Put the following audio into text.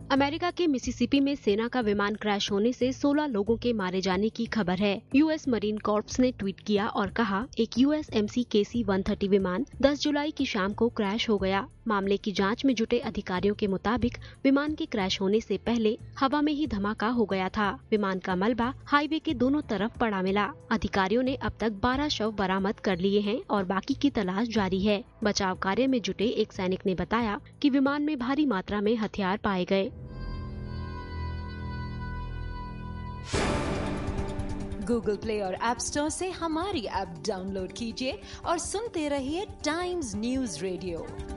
America के Mississippi में सेना का विमान क्रैश होने से 16 लोगों के मारे जाने की खबर है। यूएस मरीन कॉर्प्स ने ट्वीट किया और कहा, एक यूएसएमसी KC-130 विमान 10 जुलाई की शाम को क्रैश हो गया। मामले की जांच में जुटे अधिकारियों के मुताबिक विमान के क्रैश होने से पहले हवा में ही धमाका हो गया था। विमान का मलबा हाईवे के दोनों तरफ पड़ा मिला। अधिकारियों ने अब तक 12 शव बरामद कर लिए हैं और बाकी की तलाश जारी है। बचाव कार्य में जुटे एक सैनिक ने बताया कि विमान में भारी मात्रा में हथियार पाए गए। गूगल प्ले और ऐप स्टोर से हमारी ऐप डाउनलोड कीजिए और सुनते रहिए टाइम्स न्यूज़ रेडियो।